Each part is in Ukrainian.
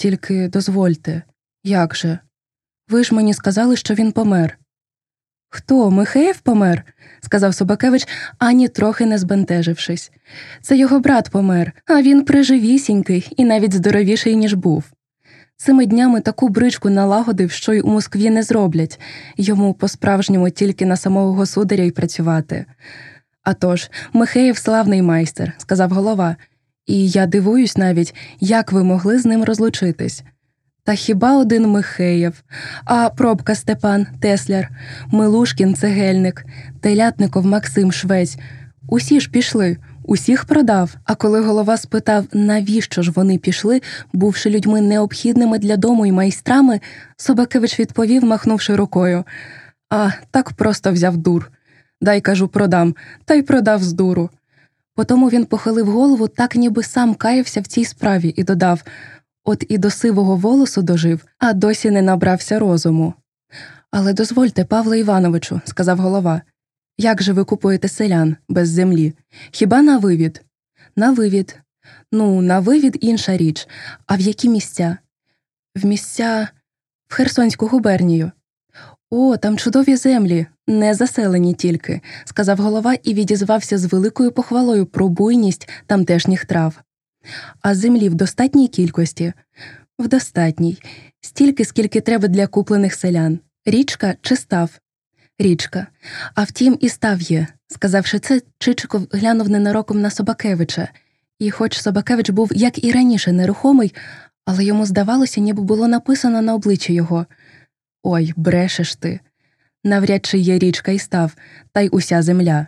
Тільки дозвольте, як же? Ви ж мені сказали, що він помер. Хто, Михеєв помер? Сказав Собакевич, ані трохи не збентежившись. Це його брат помер, а він приживісінький і навіть здоровіший, ніж був. Цими днями таку бричку налагодив, що й у Москві не зроблять. Йому по-справжньому тільки на самого государя й працювати. «А тож, Михеєв славний майстер», – сказав голова. «І я дивуюсь навіть, як ви могли з ним розлучитись. Та хіба один Михеєв, а Пробка Степан, тесляр, Милушкін, цегельник, Телятников Максим, швець. Усі ж пішли, усіх продав». А коли голова спитав, навіщо ж вони пішли, бувши людьми необхідними для дому й майстрами, Собакевич відповів, махнувши рукою: «А, так просто взяв дур. Дай, кажу, продам, та й продав з дуру». Потому він похилив голову, так ніби сам каявся в цій справі, і додав: «От і до сивого волосу дожив, а досі не набрався розуму». «Але дозвольте, Павле Івановичу», – сказав голова, – «як же ви купуєте селян без землі? Хіба на вивід?» «На вивід». «Ну, на вивід інша річ. А в які місця?» «В місця... в Херсонську губернію». «О, там чудові землі, не заселені тільки», – сказав голова і відізвався з великою похвалою про буйність тамтешніх трав. «А землі в достатній кількості?» «В достатній. Стільки, скільки треба для куплених селян. Річка чи став?» «Річка. А втім, і став є». Сказавши це, Чичиков глянув ненароком на Собакевича. І хоч Собакевич був, як і раніше, нерухомий, але йому здавалося, ніби було написано на обличчі його: «Ой, брешеш ти. Навряд чи є річка і став, та й уся земля».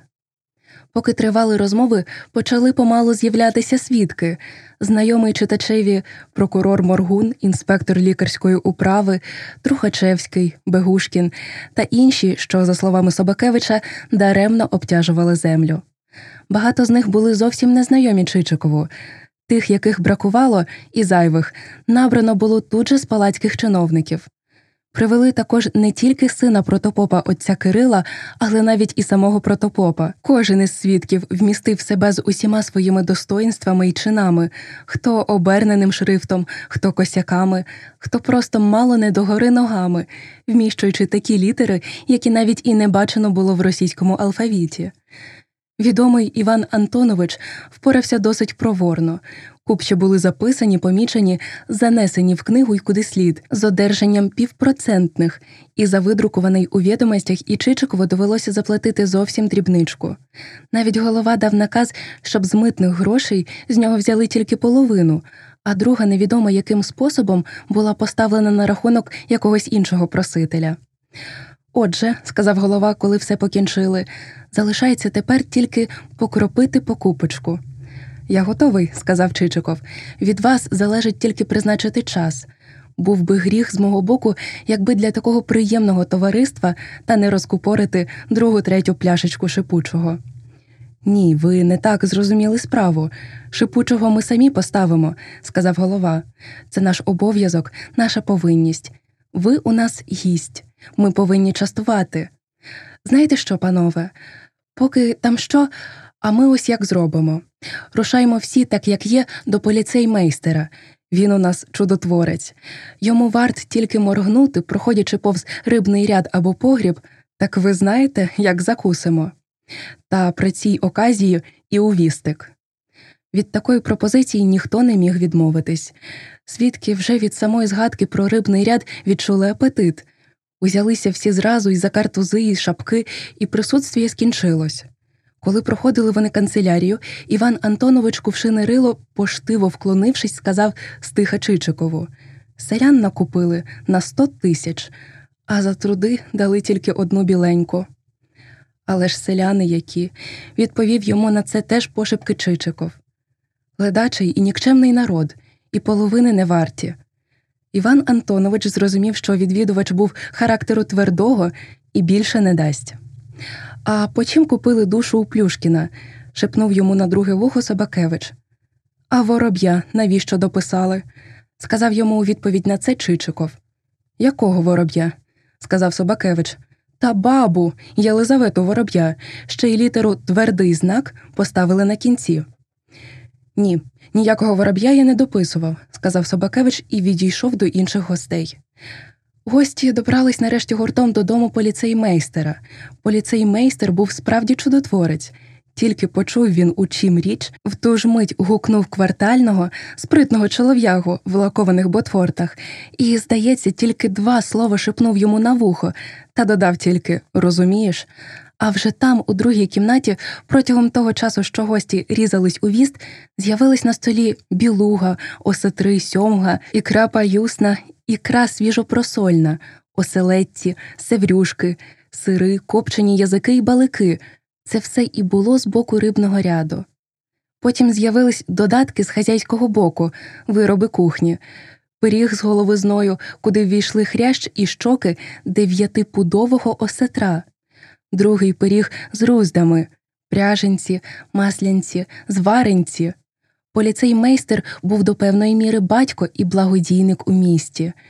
Поки тривали розмови, почали помалу з'являтися свідки. Знайомий читачеві прокурор Моргун, інспектор лікарської управи, Трухачевський, Бегушкін та інші, що, за словами Собакевича, даремно обтяжували землю. Багато з них були зовсім незнайомі Чичикову. Тих, яких бракувало, і зайвих, набрано було тут же з палацьких чиновників. Привели також не тільки сина протопопа отця Кирила, але навіть і самого протопопа. Кожен із свідків вмістив себе з усіма своїми достоїнствами й чинами, хто оберненим шрифтом, хто косяками, хто просто мало не догори ногами, вміщуючи такі літери, які навіть і не бачено було в російському алфавіті. Відомий Іван Антонович впорався досить проворно. Купче були записані, помічені, занесені в книгу й куди слід, з одержанням 0,5%, і за видрукуваний у відомостях і Чичикову довелося заплатити зовсім дрібничку. Навіть голова дав наказ, щоб з митних грошей з нього взяли тільки половину, а друга невідомо яким способом була поставлена на рахунок якогось іншого просителя. «Отже», – сказав голова, коли все покінчили, – «залишається тепер тільки покропити покупочку». «Я готовий», – сказав Чичиков. «Від вас залежить тільки призначити час. Був би гріх з мого боку, якби для такого приємного товариства та не розкупорити другу-третю пляшечку шипучого». «Ні, ви не так зрозуміли справу. Шипучого ми самі поставимо», – сказав голова. «Це наш обов'язок, наша повинність. Ви у нас гість. Ми повинні частувати. Знаєте що, панове, поки там що, а ми ось як зробимо. Рушаймо всі, так як є, до поліцеймейстера. Він у нас чудотворець. Йому варт тільки моргнути, проходячи повз рибний ряд або погріб, так ви знаєте, як закусимо. Та при цій оказії і увістик». Від такої пропозиції ніхто не міг відмовитись. Свідки вже від самої згадки про рибний ряд відчули апетит. Узялися всі зразу і за картузи, і шапки, і присутствіє скінчилось. Коли проходили вони канцелярію, Іван Антонович Кувшине Рило, поштиво вклонившись, сказав стиха Чичикову: «Селян накупили на 100 тисяч, а за труди дали тільки одну біленьку». «Але ж селяни які», – відповів йому на це теж пошепки Чичиков. «Ледачий і нікчемний народ, і половини не варті». Іван Антонович зрозумів, що відвідувач був характеру твердого і більше не дасть. «А по чим купили душу у Плюшкіна?» – шепнув йому на друге вухо Собакевич. «А вороб'я навіщо дописали?» – сказав йому у відповідь на це Чичиков. «Якого вороб'я?» – сказав Собакевич. «Та бабу, Єлизавету Вороб'я, ще й літеру «твердий знак» поставили на кінці». Ні, ніякого вороб'я я не дописував, сказав Собакевич і відійшов до інших гостей. Гості добрались нарешті гуртом додому поліцеймейстера. Поліцеймейстер був справді чудотворець. Тільки почув він, у чим річ, в ту ж мить гукнув квартального, спритного чолов'ягу в лакованих ботфортах і, здається, тільки 2 слова шепнув йому на вухо та додав тільки «розумієш?». А вже там, у другій кімнаті, протягом того часу, що гості різались у віст, з'явилась на столі білуга, осетри, сьомга, ікра паюсна, ікра свіжопросольна, оселедці, севрюшки, сири, копчені язики й балики. Це все і було з боку рибного ряду. Потім з'явились додатки з хазяйського боку, вироби кухні. Пиріг з головизною, куди ввійшли хрящ і щоки 9-пудового осетра. Другий пиріг з руздами, пряженці, маслянці, зваренці. Поліцеймейстер був до певної міри батько і благодійник у місті.